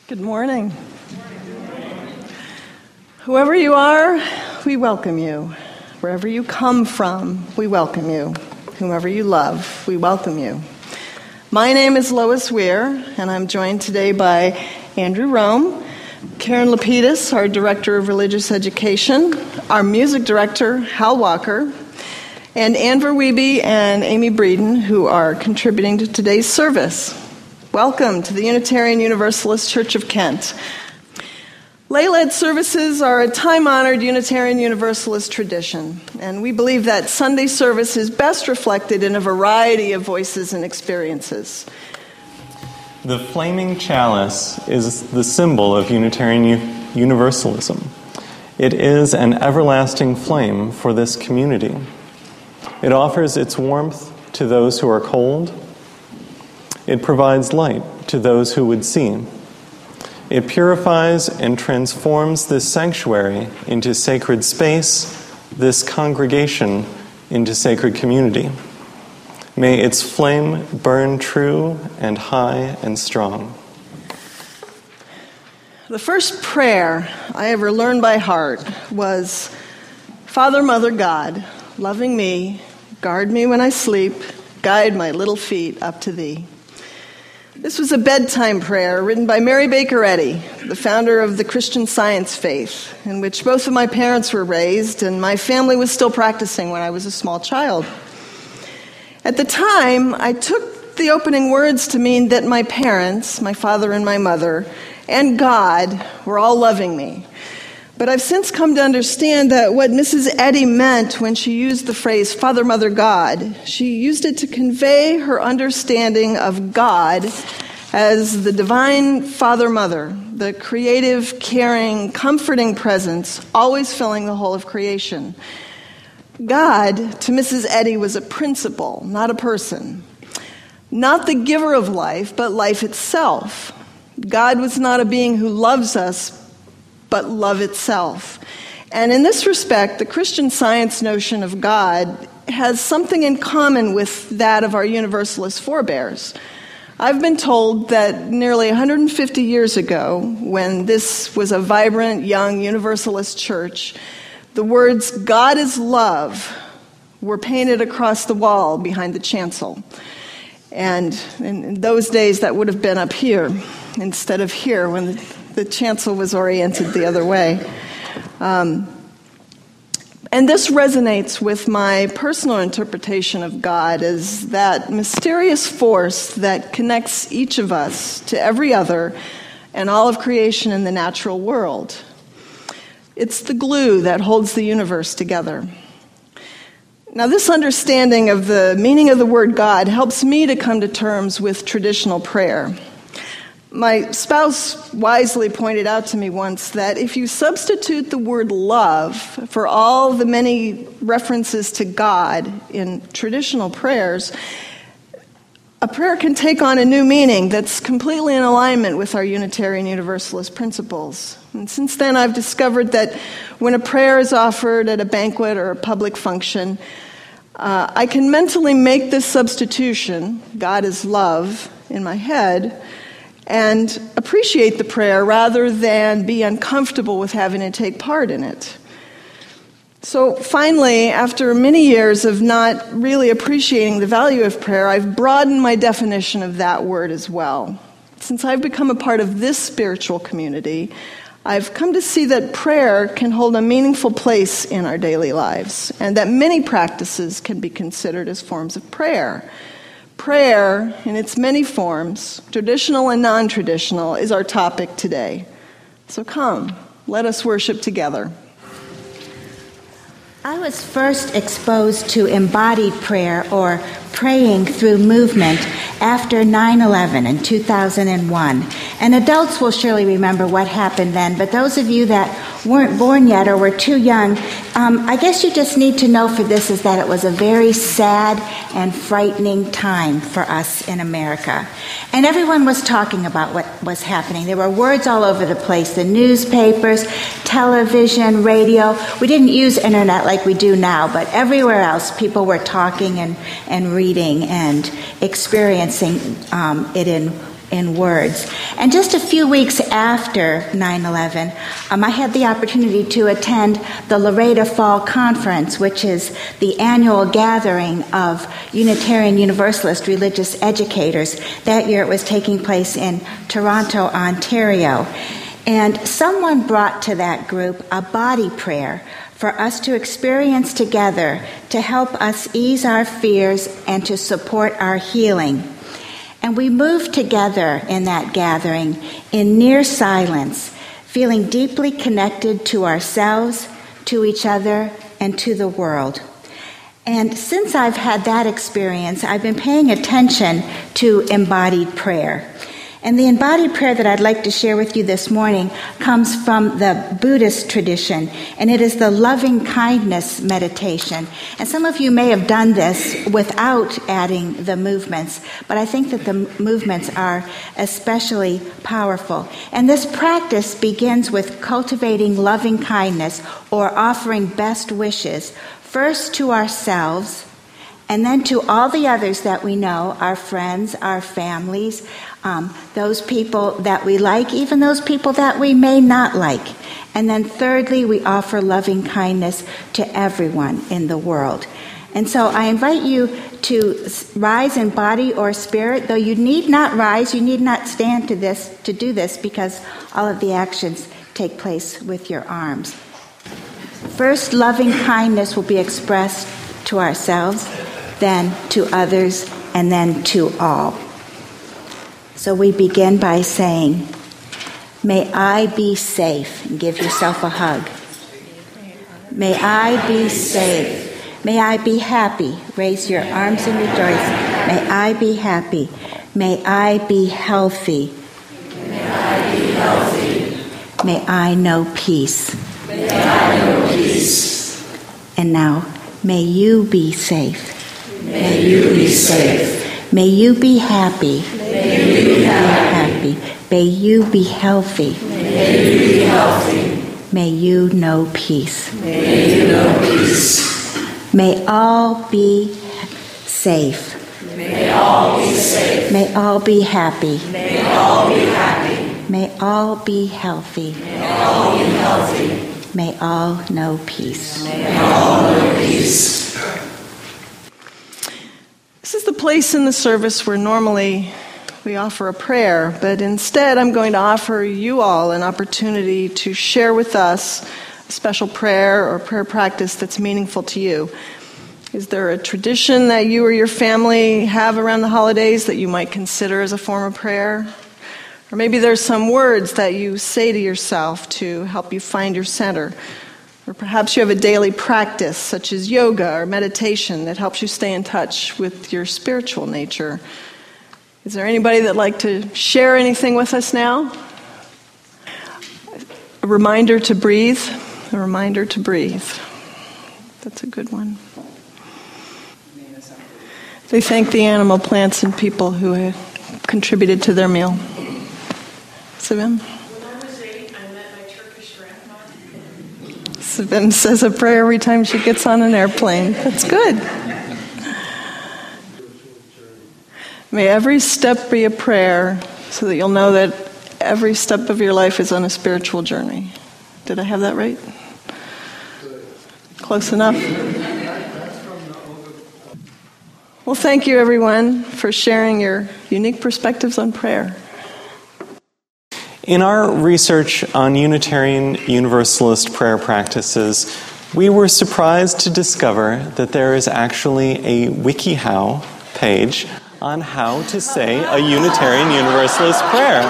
Good morning. Whoever you are, we welcome you. Wherever you come from, we welcome you. Whomever you love, we welcome you. My name is Lois Weir, and I'm joined today by Andrew Rome, Karen Lapidus, our Director of Religious Education, our Music Director, Hal Walker, and Ann Verweeby and Amy Breeden, who are contributing to today's service. Welcome to the Unitarian Universalist Church of Kent. Lay-led services are a time-honored Unitarian Universalist tradition, and we believe that Sunday service is best reflected in a variety of voices and experiences. The flaming chalice is the symbol of Unitarian Universalism. It is an everlasting flame for this community. It offers its warmth to those who are cold. It provides light to those who would see. It purifies and transforms this sanctuary into sacred space, this congregation into sacred community. May its flame burn true and high and strong. The first prayer I ever learned by heart was, Father, Mother, God, loving me, guard me when I sleep, guide my little feet up to thee. This was a bedtime prayer written by Mary Baker Eddy, the founder of the Christian Science faith, in which both of my parents were raised, and my family was still practicing when I was a small child. At the time, I took the opening words to mean that my parents, my father and my mother, and God were all loving me. But I've since come to understand that what Mrs. Eddy meant when she used the phrase Father, Mother, God, she used it to convey her understanding of God as the divine Father, Mother, the creative, caring, comforting presence, always filling the whole of creation. God, to Mrs. Eddy, was a principle, not a person. Not the giver of life, but life itself. God was not a being who loves us, but love itself. And in this respect, the Christian Science notion of God has something in common with that of our Universalist forebears. I've been told that nearly 150 years ago, when this was a vibrant, young Universalist church, the words, God is love, were painted across the wall behind the chancel. And in those days, that would have been up here instead of here when the chancel was oriented the other way. And this resonates with my personal interpretation of God as that mysterious force that connects each of us to every other and all of creation in the natural world. It's the glue that holds the universe together. Now, this understanding of the meaning of the word God helps me to come to terms with traditional prayer. My spouse wisely pointed out to me once that if you substitute the word love for all the many references to God in traditional prayers, a prayer can take on a new meaning that's completely in alignment with our Unitarian Universalist principles. And since then, I've discovered that when a prayer is offered at a banquet or a public function, I can mentally make this substitution, God is love, in my head, and appreciate the prayer rather than be uncomfortable with having to take part in it. So finally, after many years of not really appreciating the value of prayer, I've broadened my definition of that word as well. Since I've become a part of this spiritual community, I've come to see that prayer can hold a meaningful place in our daily lives, and that many practices can be considered as forms of prayer. Prayer, in its many forms, traditional and non-traditional, is our topic today. So come, let us worship together. I was first exposed to embodied prayer, or praying through movement, after 9/11 in 2001. And adults will surely remember what happened then, but those of you that weren't born yet or were too young, I guess you just need to know for this is that it was a very sad and frightening time for us in America. And everyone was talking about what was happening. There were words all over the place, the newspapers, television, radio. We didn't use internet like we do now, but everywhere else people were talking and reading and experiencing it in in words. And just a few weeks after 9/11, I had the opportunity to attend the Laredo Fall Conference, which is the annual gathering of Unitarian Universalist religious educators. That year it was taking place in Toronto, Ontario. And someone brought to that group a body prayer for us to experience together to help us ease our fears and to support our healing. And we moved together in that gathering in near silence, feeling deeply connected to ourselves, to each other, and to the world. And since I've had that experience, I've been paying attention to embodied prayer. And the embodied prayer that I'd like to share with you this morning comes from the Buddhist tradition, and it is the loving kindness meditation. And some of you may have done this without adding the movements, but I think that the movements are especially powerful. And this practice begins with cultivating loving kindness or offering best wishes, first to ourselves, and then to all the others that we know, our friends, our families, those people that we like, even those people that we may not like. And then thirdly, we offer loving kindness to everyone in the world. And so I invite you to rise in body or spirit, though you need not rise, you need not stand to do this, because all of the actions take place with your arms. First, loving kindness will be expressed to ourselves, then to others, and then to all. So we begin by saying, may I be safe, and give yourself a hug. May I be safe. May I be happy. Raise your arms and rejoice. May I be happy. May I be healthy. May I be healthy. May I know peace. May I know peace. And now, may you be safe. May you be safe. May you be happy. May you be happy. May you be healthy. May you be healthy. May you know peace. May you know peace. May all be safe. May all be safe. May all be happy. May all be happy. May all be healthy. May all be healthy. May all know peace. May all know peace. This is the place in the service where normally we offer a prayer, but instead I'm going to offer you all an opportunity to share with us a special prayer or prayer practice that's meaningful to you. Is there a tradition that you or your family have around the holidays that you might consider as a form of prayer? Or maybe there's some words that you say to yourself to help you find your center. Or perhaps you have a daily practice such as yoga or meditation that helps you stay in touch with your spiritual nature. Is there anybody that'd like to share anything with us now? A reminder to breathe. A reminder to breathe. That's a good one. They thank the animal, plants, and people who have contributed to their meal. Savim? When I was 8, I met my Turkish grandmother. Savim says a prayer every time she gets on an airplane. That's good. May every step be a prayer so that you'll know that every step of your life is on a spiritual journey. Did I have that right? Close enough? Well, thank you, everyone, for sharing your unique perspectives on prayer. In our research on Unitarian Universalist prayer practices, we were surprised to discover that there is actually a WikiHow page on how to say a Unitarian Universalist prayer.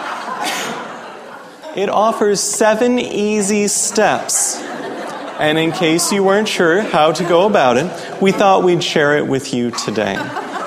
It offers 7 easy steps. And in case you weren't sure how to go about it, we thought we'd share it with you today.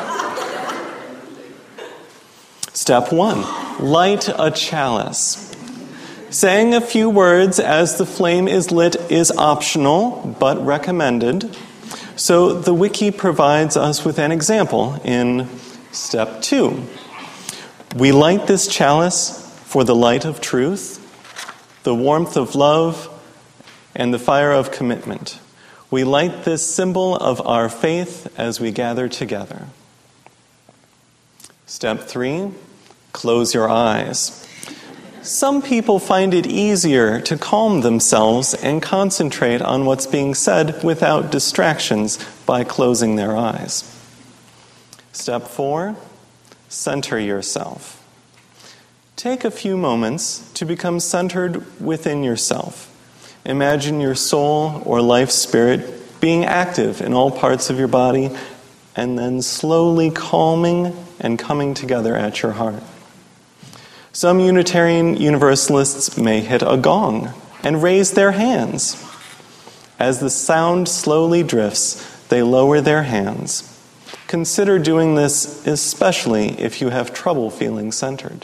Step 1, light a chalice. Saying a few words as the flame is lit is optional, but recommended. So the wiki provides us with an example in step 2. We light this chalice for the light of truth, the warmth of love, and the fire of commitment. We light this symbol of our faith as we gather together. Step 3, Close your eyes. Some people find it easier to calm themselves and concentrate on what's being said without distractions by closing their eyes. Step 4, center yourself. Take a few moments to become centered within yourself. Imagine your soul or life spirit being active in all parts of your body and then slowly calming and coming together at your heart. Some Unitarian Universalists may hit a gong and raise their hands. As the sound slowly drifts, they lower their hands. Consider doing this especially if you have trouble feeling centered.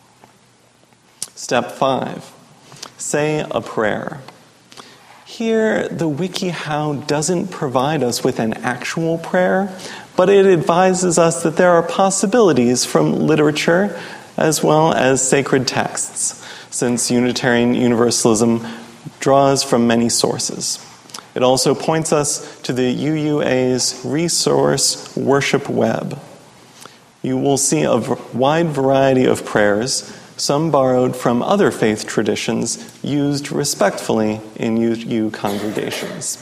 Step 5, say a prayer. Here, the WikiHow doesn't provide us with an actual prayer, but it advises us that there are possibilities from literature as well as sacred texts, since Unitarian Universalism draws from many sources. It also points us to the UUA's resource worship web. You will see a wide variety of prayers, some borrowed from other faith traditions, used respectfully in UU congregations.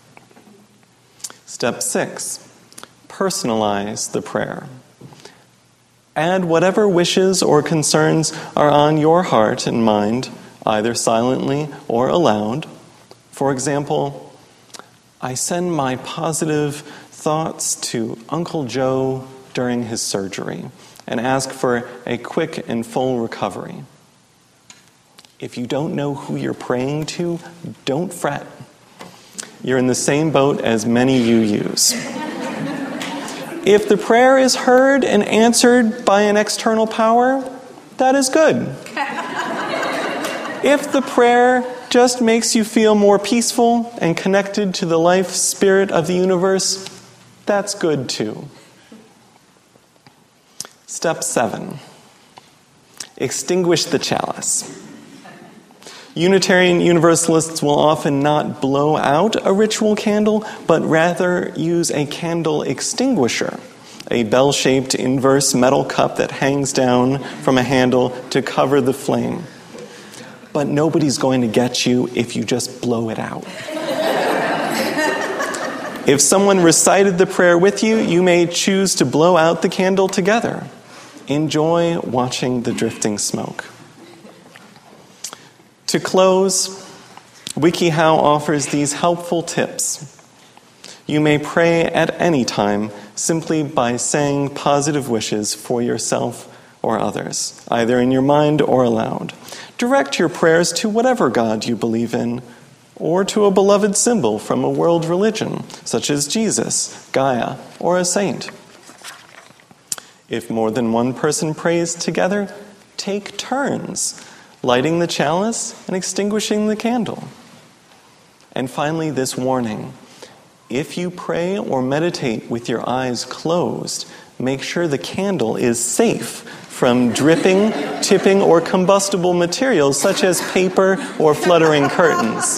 Step 6, personalize the prayer. Add whatever wishes or concerns are on your heart and mind, either silently or aloud. For example, I send my positive thoughts to Uncle Joe during his surgery and ask for a quick and full recovery. If you don't know who you're praying to, don't fret. You're in the same boat as many UUs. If the prayer is heard and answered by an external power, that is good. If the prayer just makes you feel more peaceful and connected to the life spirit of the universe, that's good too. Step 7, extinguish the chalice. Unitarian Universalists will often not blow out a ritual candle, but rather use a candle extinguisher, a bell-shaped inverse metal cup that hangs down from a handle to cover the flame. But nobody's going to get you if you just blow it out. If someone recited the prayer with you, you may choose to blow out the candle together. Enjoy watching the drifting smoke. To close, WikiHow offers these helpful tips. You may pray at any time simply by saying positive wishes for yourself or others, either in your mind or aloud. Direct your prayers to whatever God you believe in, or to a beloved symbol from a world religion, such as Jesus, Gaia, or a saint. If more than one person prays together, take turns, lighting the chalice and extinguishing the candle. And finally, this warning. If you pray or meditate with your eyes closed, make sure the candle is safe from dripping, tipping, or combustible materials such as paper or fluttering curtains.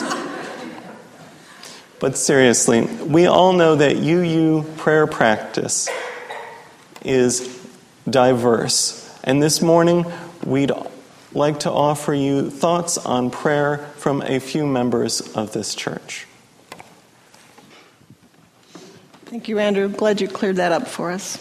But seriously, we all know that UU prayer practice is diverse. And this morning, we'd like to offer you thoughts on prayer from a few members of this church. Thank you, Andrew. Glad you cleared that up for us.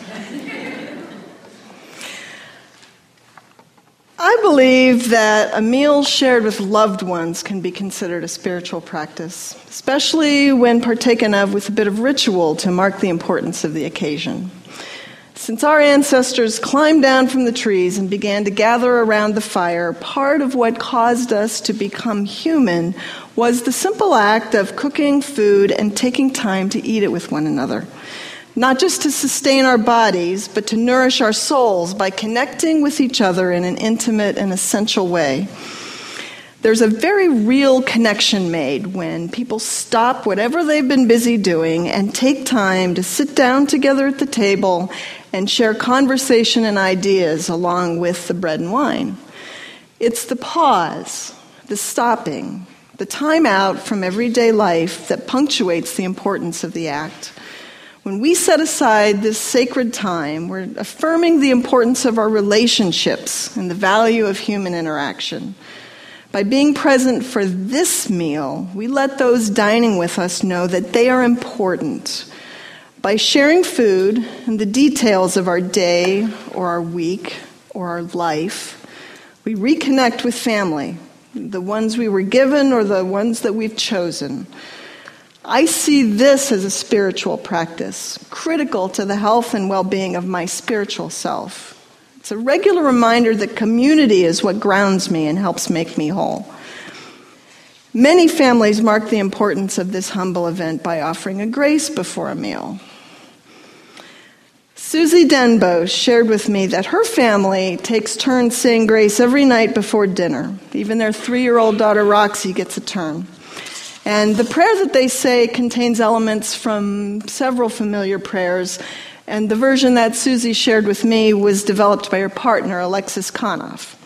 I believe that a meal shared with loved ones can be considered a spiritual practice, especially when partaken of with a bit of ritual to mark the importance of the occasion. Since our ancestors climbed down from the trees and began to gather around the fire, part of what caused us to become human was the simple act of cooking food and taking time to eat it with one another. Not just to sustain our bodies, but to nourish our souls by connecting with each other in an intimate and essential way. There's a very real connection made when people stop whatever they've been busy doing and take time to sit down together at the table and share conversation and ideas along with the bread and wine. It's the pause, the stopping, the time out from everyday life that punctuates the importance of the act. When we set aside this sacred time, we're affirming the importance of our relationships and the value of human interaction. By being present for this meal, we let those dining with us know that they are important. By sharing food and the details of our day or our week or our life, we reconnect with family, the ones we were given or the ones that we've chosen. I see this as a spiritual practice, critical to the health and well-being of my spiritual self. It's a regular reminder that community is what grounds me and helps make me whole. Many families mark the importance of this humble event by offering a grace before a meal. Susie Denbo shared with me that her family takes turns saying grace every night before dinner. Even their 3-year-old daughter Roxy gets a turn. And the prayer that they say contains elements from several familiar prayers, and the version that Susie shared with me was developed by her partner, Alexis Konoff.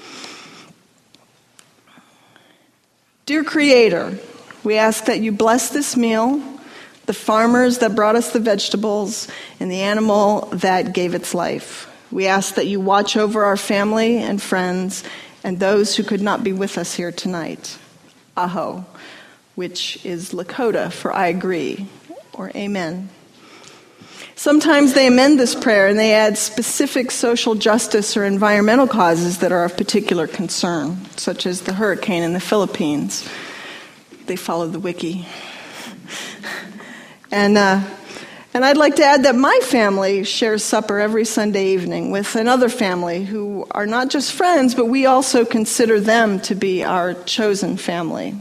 Dear Creator, we ask that you bless this meal, the farmers that brought us the vegetables, and the animal that gave its life. We ask that you watch over our family and friends and those who could not be with us here tonight. Aho, which is Lakota for I agree, or amen. Sometimes they amend this prayer and they add specific social justice or environmental causes that are of particular concern, such as the hurricane in the Philippines. They follow the wiki. And I'd like to add that my family shares supper every Sunday evening with another family who are not just friends, but we also consider them to be our chosen family.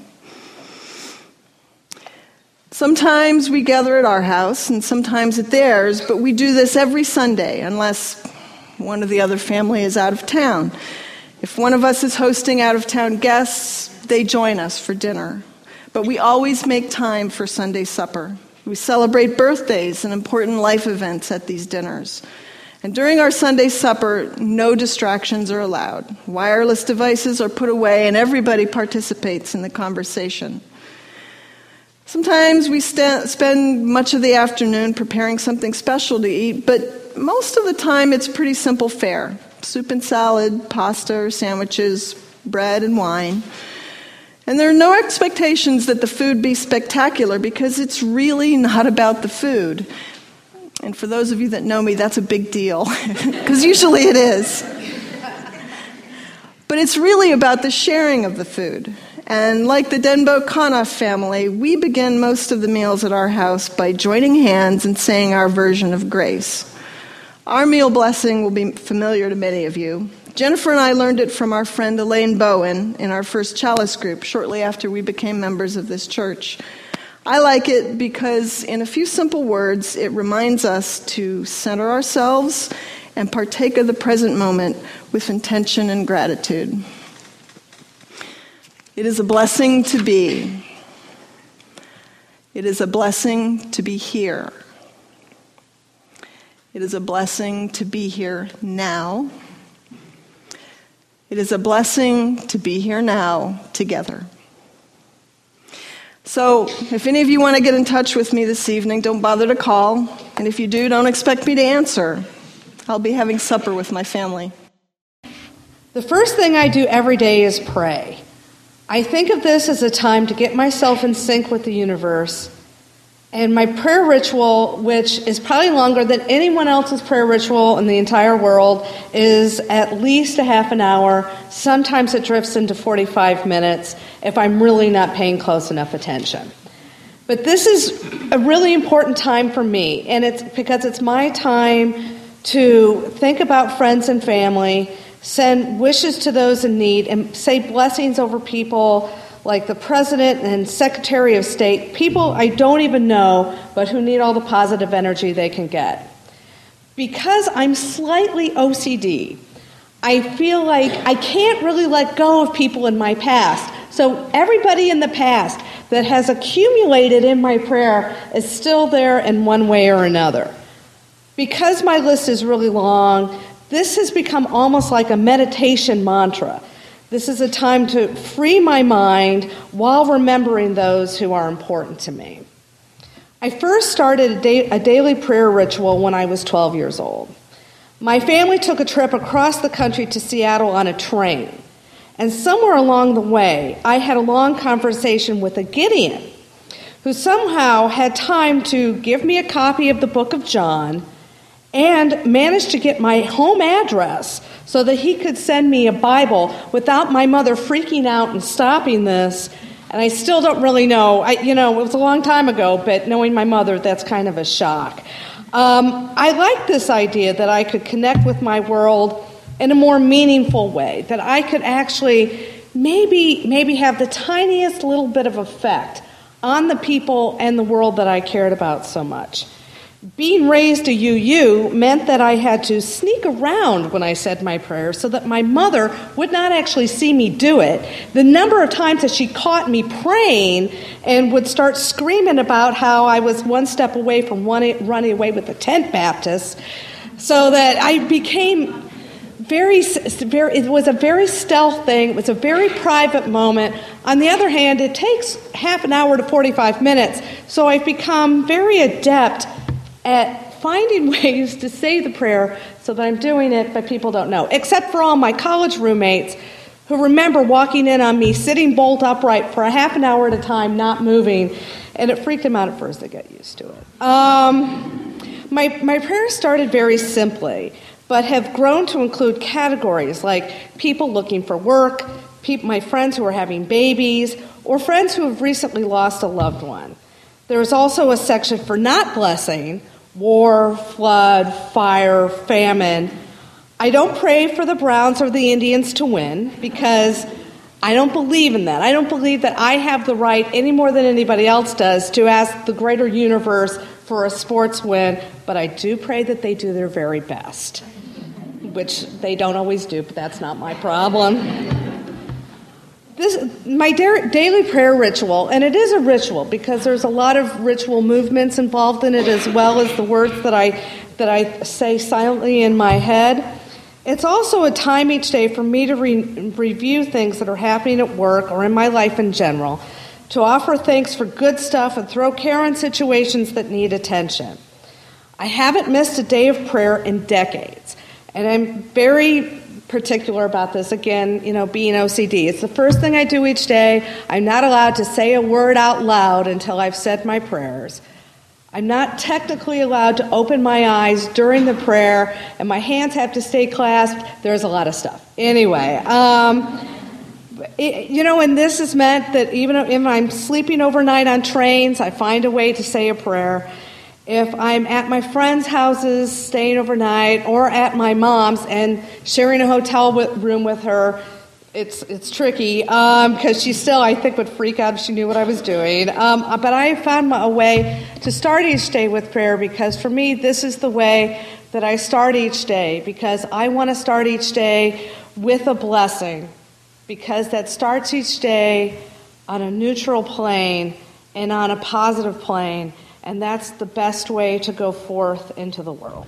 Sometimes we gather at our house and sometimes at theirs, but we do this every Sunday unless one of the other family is out of town. If one of us is hosting out-of-town guests, they join us for dinner. But we always make time for Sunday supper. We celebrate birthdays and important life events at these dinners. And during our Sunday supper, no distractions are allowed. Wireless devices are put away and everybody participates in the conversation. Sometimes we spend much of the afternoon preparing something special to eat, but most of the time it's pretty simple fare. Soup and salad, pasta, sandwiches, bread and wine. And there are no expectations that the food be spectacular because it's really not about the food. And for those of you that know me, that's a big deal, because usually it is. But it's really about the sharing of the food. And like the Denbo Konoff family, we begin most of the meals at our house by joining hands and saying our version of grace. Our meal blessing will be familiar to many of you. Jennifer and I learned it from our friend Elaine Bowen in our first chalice group shortly after we became members of this church. I like it because in a few simple words, it reminds us to center ourselves and partake of the present moment with intention and gratitude. It is a blessing to be. It is a blessing to be here. It is a blessing to be here now. It is a blessing to be here now together. So, if any of you want to get in touch with me this evening, don't bother to call. And if you do, don't expect me to answer. I'll be having supper with my family. The first thing I do every day is pray. I think of this as a time to get myself in sync with the universe. And my prayer ritual, which is probably longer than anyone else's prayer ritual in the entire world, is at least a half an hour. Sometimes it drifts into 45 minutes if I'm really not paying close enough attention. But this is a really important time for me, and it's because it's my time to think about friends and family, send wishes to those in need, and say blessings over people like the President and Secretary of State, people I don't even know, but who need all the positive energy they can get. Because I'm slightly OCD, I feel like I can't really let go of people in my past. So everybody in the past that has accumulated in my prayer is still there in one way or another. Because my list is really long, this has become almost like a meditation mantra. This is a time to free my mind while remembering those who are important to me. I first started a daily prayer ritual when I was 12 years old. My family took a trip across the country to Seattle on a train. And somewhere along the way, I had a long conversation with a Gideon who somehow had time to give me a copy of the book of John and managed to get my home address so that he could send me a Bible without my mother freaking out and stopping this. And I still don't really know. It was a long time ago, but knowing my mother, that's kind of a shock. I like this idea that I could connect with my world in a more meaningful way, that I could actually maybe have the tiniest little bit of effect on the people and the world that I cared about so much. Being raised a UU meant that I had to sneak around when I said my prayer so that my mother would not actually see me do it. The number of times that she caught me praying and would start screaming about how I was one step away from running away with the tent Baptists, so that I became it was a very stealth thing. It was a very private moment. On the other hand, it takes half an hour to 45 minutes, so I've become very adept at finding ways to say the prayer so that I'm doing it, but people don't know, except for all my college roommates who remember walking in on me sitting bolt upright for a half an hour at a time, not moving, and it freaked them out at first. They got used to it. My prayers started very simply, but have grown to include categories like people looking for work, my friends who are having babies, or friends who have recently lost a loved one. There is also a section for not blessing: war, flood, fire, famine. I don't pray for the Browns or the Indians to win because I don't believe in that. I don't believe that I have the right, any more than anybody else does, to ask the greater universe for a sports win, but I do pray that they do their very best, which they don't always do, but that's not my problem. My daily prayer ritual, and it is a ritual because there's a lot of ritual movements involved in it, as well as the words that I say silently in my head. It's also a time each day for me to review things that are happening at work or in my life in general, to offer thanks for good stuff and throw care on situations that need attention. I haven't missed a day of prayer in decades, and I'm very particular about this, again, being OCD. It's the first thing I do each day. I'm not allowed to say a word out loud until I've said my prayers. I'm not technically allowed to open my eyes during the prayer, and my hands have to stay clasped. There's a lot of stuff. Anyway, and this has meant that even if I'm sleeping overnight on trains, I find a way to say a prayer. If I'm at my friends' houses, staying overnight, or at my mom's and sharing a hotel room with her, it's tricky because she still, I think, would freak out if she knew what I was doing. But I found a way to start each day with prayer because for me, this is the way that I start each day, because I want to start each day with a blessing, because that starts each day on a neutral plane and on a positive plane. And that's the best way to go forth into the world.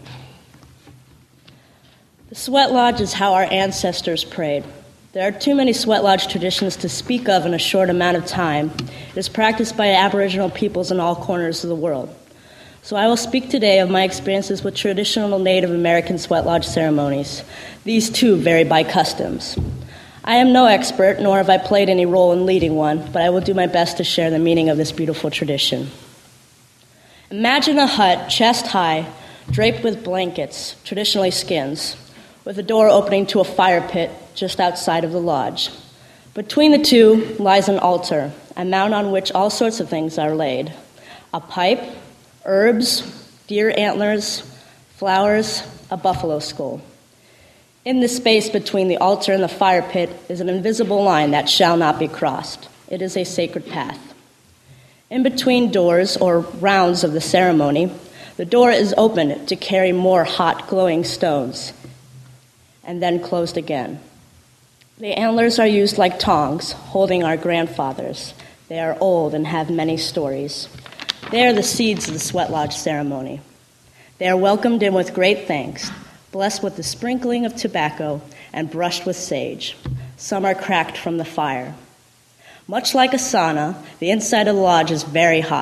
The sweat lodge is how our ancestors prayed. There are too many sweat lodge traditions to speak of in a short amount of time. It is practiced by Aboriginal peoples in all corners of the world. So I will speak today of my experiences with traditional Native American sweat lodge ceremonies. These too vary by customs. I am no expert, nor have I played any role in leading one, but I will do my best to share the meaning of this beautiful tradition. Imagine a hut chest high, draped with blankets, traditionally skins, with a door opening to a fire pit just outside of the lodge. Between the two lies an altar, a mound on which all sorts of things are laid: a pipe, herbs, deer antlers, flowers, a buffalo skull. In the space between the altar and the fire pit is an invisible line that shall not be crossed. It is a sacred path. In between doors, or rounds of the ceremony, the door is opened to carry more hot, glowing stones, and then closed again. The antlers are used like tongs, holding our grandfathers. They are old and have many stories. They are the seeds of the sweat lodge ceremony. They are welcomed in with great thanks, blessed with the sprinkling of tobacco and brushed with sage. Some are cracked from the fire. Much like a sauna, the inside of the lodge is very hot.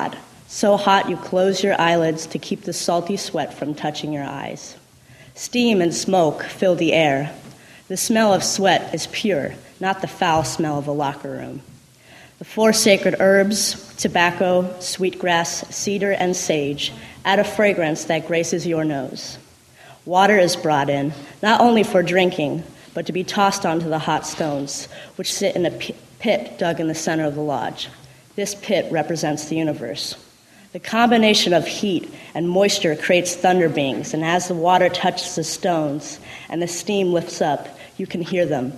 So hot you close your eyelids to keep the salty sweat from touching your eyes. Steam and smoke fill the air. The smell of sweat is pure, not the foul smell of a locker room. The 4 sacred herbs, tobacco, sweetgrass, cedar, and sage, add a fragrance that graces your nose. Water is brought in, not only for drinking, but to be tossed onto the hot stones, which sit in a pit dug in the center of the lodge. This pit represents the universe. The combination of heat and moisture creates thunder beings, and as the water touches the stones and the steam lifts up, you can hear them.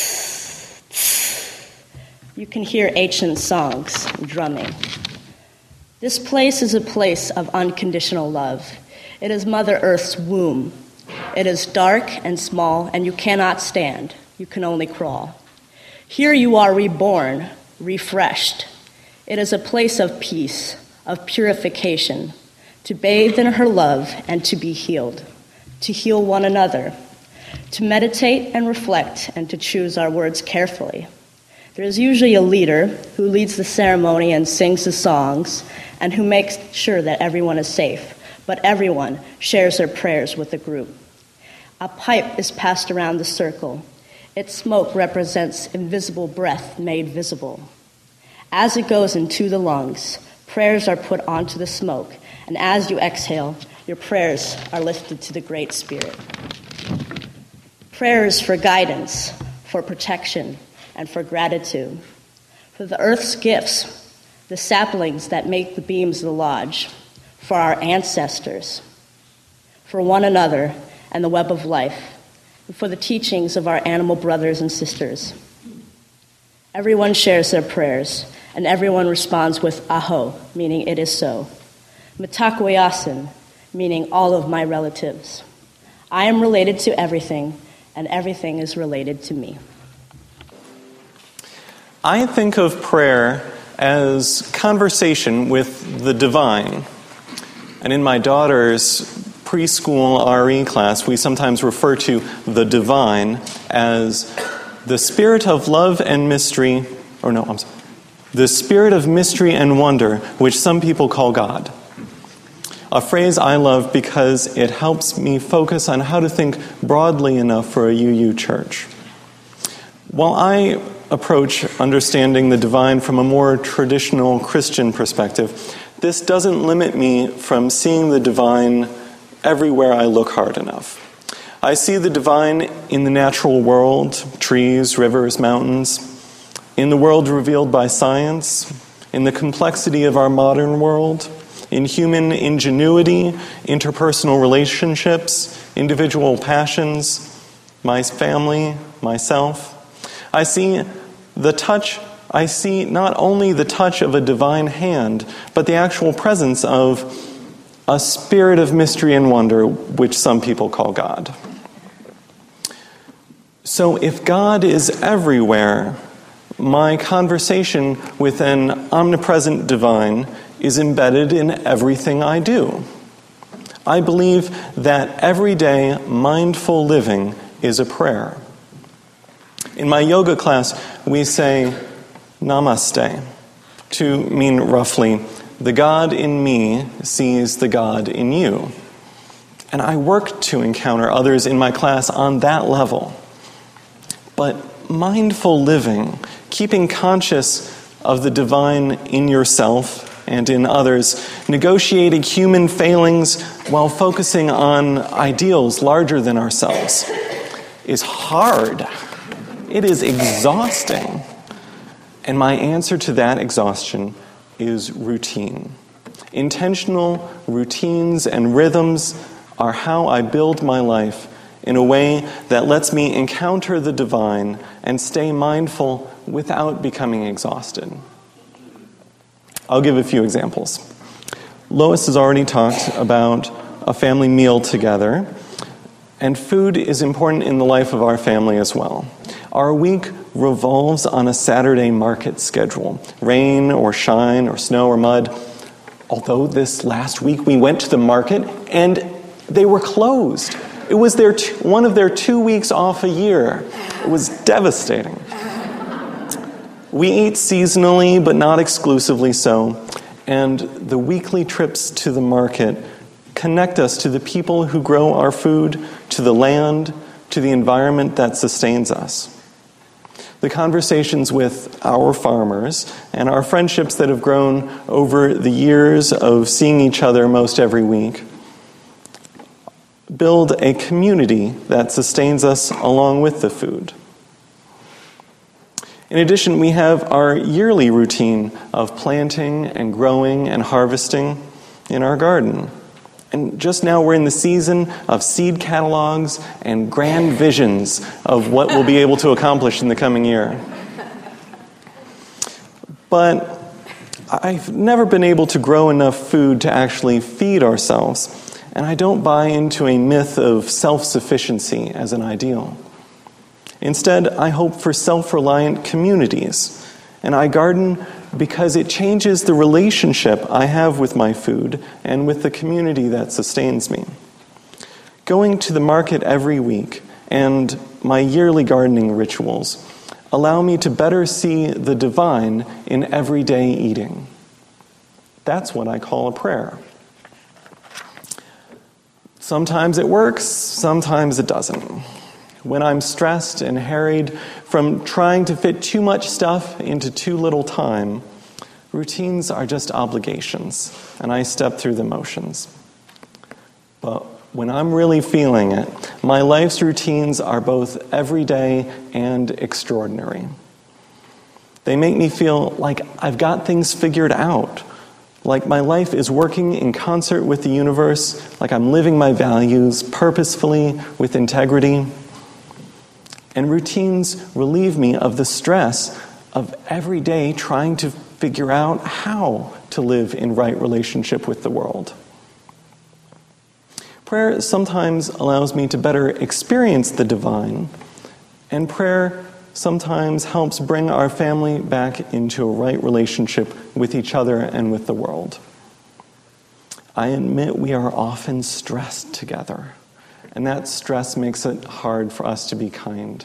You can hear ancient songs drumming. This place is a place of unconditional love. It is Mother Earth's womb. It is dark and small, and you cannot stand. You can only crawl. Here you are reborn, refreshed. It is a place of peace, of purification, to bathe in her love and to be healed, to heal one another, to meditate and reflect, and to choose our words carefully. There is usually a leader who leads the ceremony and sings the songs and who makes sure that everyone is safe, but everyone shares their prayers with the group. A pipe is passed around the circle. Its smoke represents invisible breath made visible. As it goes into the lungs, prayers are put onto the smoke, and as you exhale, your prayers are lifted to the Great Spirit. Prayers for guidance, for protection, and for gratitude. For the earth's gifts, the saplings that make the beams of the lodge, for our ancestors, for one another and the web of life, and for the teachings of our animal brothers and sisters. Everyone shares their prayers, and everyone responds with aho, meaning it is so. Mitakuyasin, meaning all of my relatives. I am related to everything, and everything is related to me. I think of prayer as conversation with the divine. And in my daughter's preschool RE class, we sometimes refer to the divine as the spirit of love and mystery, the spirit of mystery and wonder, which some people call God. A phrase I love because it helps me focus on how to think broadly enough for a UU church. While I approach understanding the divine from a more traditional Christian perspective, this doesn't limit me from seeing the divine everywhere I look hard enough. I see the divine in the natural world, trees, rivers, mountains, in the world revealed by science, in the complexity of our modern world, in human ingenuity, interpersonal relationships, individual passions, my family, myself. I see not only the touch of a divine hand, but the actual presence of a spirit of mystery and wonder, which some people call God. So if God is everywhere, my conversation with an omnipresent divine is embedded in everything I do. I believe that everyday mindful living is a prayer. In my yoga class, we say namaste to mean roughly, the God in me sees the God in you. And I work to encounter others in my class on that level. But mindful living, keeping conscious of the divine in yourself and in others, negotiating human failings while focusing on ideals larger than ourselves, is hard. It is exhausting. And my answer to that exhaustion is routine. Intentional routines and rhythms are how I build my life in a way that lets me encounter the divine and stay mindful without becoming exhausted. I'll give a few examples. Lois has already talked about a family meal together, and food is important in the life of our family as well. Our week revolves on a Saturday market schedule. Rain or shine or snow or mud. Although this last week we went to the market and they were closed. It was one of their 2 weeks off a year. It was devastating. We eat seasonally, but not exclusively so. and the weekly trips to the market connect us to the people who grow our food, to the land, to the environment that sustains us. The conversations with our farmers and our friendships that have grown over the years of seeing each other most every week build a community that sustains us along with the food. In addition, we have our yearly routine of planting and growing and harvesting in our garden. And just now we're in the season of seed catalogs and grand visions of what we'll be able to accomplish in the coming year. But I've never been able to grow enough food to actually feed ourselves, and I don't buy into a myth of self-sufficiency as an ideal. Instead, I hope for self-reliant communities, and I garden because it changes the relationship I have with my food and with the community that sustains me. Going to the market every week and my yearly gardening rituals allow me to better see the divine in everyday eating. That's what I call a prayer. Sometimes it works, sometimes it doesn't. When I'm stressed and harried from trying to fit too much stuff into too little time, routines are just obligations, and I step through the motions. But when I'm really feeling it, my life's routines are both everyday and extraordinary. They make me feel like I've got things figured out, like my life is working in concert with the universe, like I'm living my values purposefully with integrity. And routines relieve me of the stress of every day trying to figure out how to live in right relationship with the world. Prayer sometimes allows me to better experience the divine, and prayer sometimes helps bring our family back into a right relationship with each other and with the world. I admit we are often stressed together, and that stress makes it hard for us to be kind.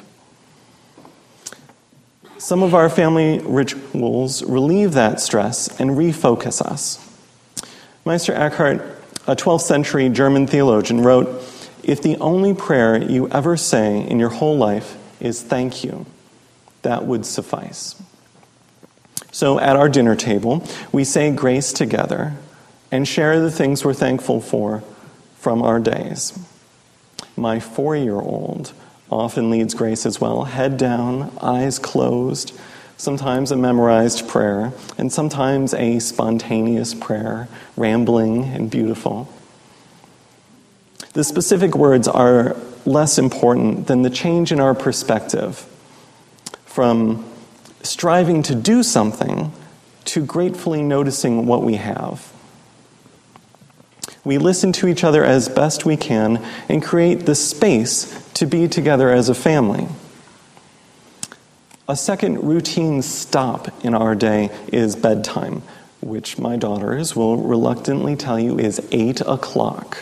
Some of our family rituals relieve that stress and refocus us. Meister Eckhart, a 12th century German theologian, wrote, "If the only prayer you ever say in your whole life is thank you, that would suffice." So at our dinner table, we say grace together and share the things we're thankful for from our days. My 4-year-old often leads grace as well, head down, eyes closed, sometimes a memorized prayer, and sometimes a spontaneous prayer, rambling and beautiful. The specific words are less important than the change in our perspective from striving to do something to gratefully noticing what we have. We listen to each other as best we can and create the space to be together as a family. A second routine stop in our day is bedtime, which my daughters will reluctantly tell you is 8 o'clock.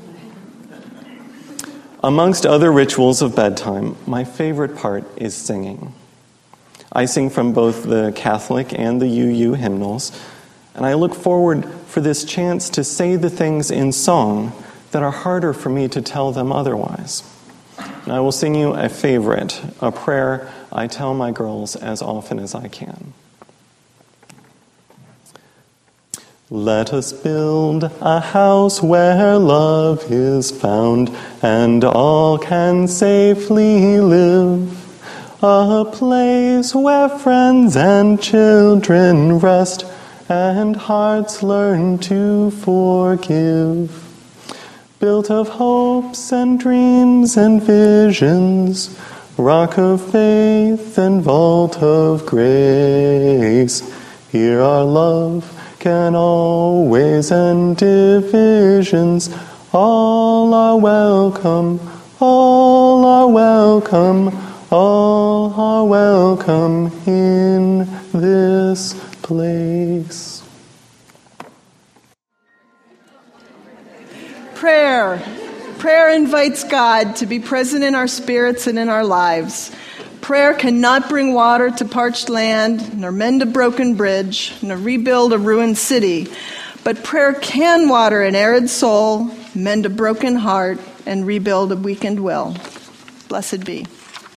Amongst other rituals of bedtime, my favorite part is singing. I sing from both the Catholic and the UU hymnals, and I look forward for this chance to say the things in song that are harder for me to tell them otherwise. And I will sing you a favorite, a prayer I tell my girls as often as I can. Let us build a house where love is found and all can safely live. A place where friends and children rest and hearts learn to forgive. Built of hopes and dreams and visions, rock of faith and vault of grace. Here our love can always end divisions. All are welcome, all are welcome, all are welcome in this place. Prayer. Prayer invites God to be present in our spirits and in our lives. Prayer cannot bring water to parched land, nor mend a broken bridge, nor rebuild a ruined city. But prayer can water an arid soul, mend a broken heart, and rebuild a weakened will. Blessed be.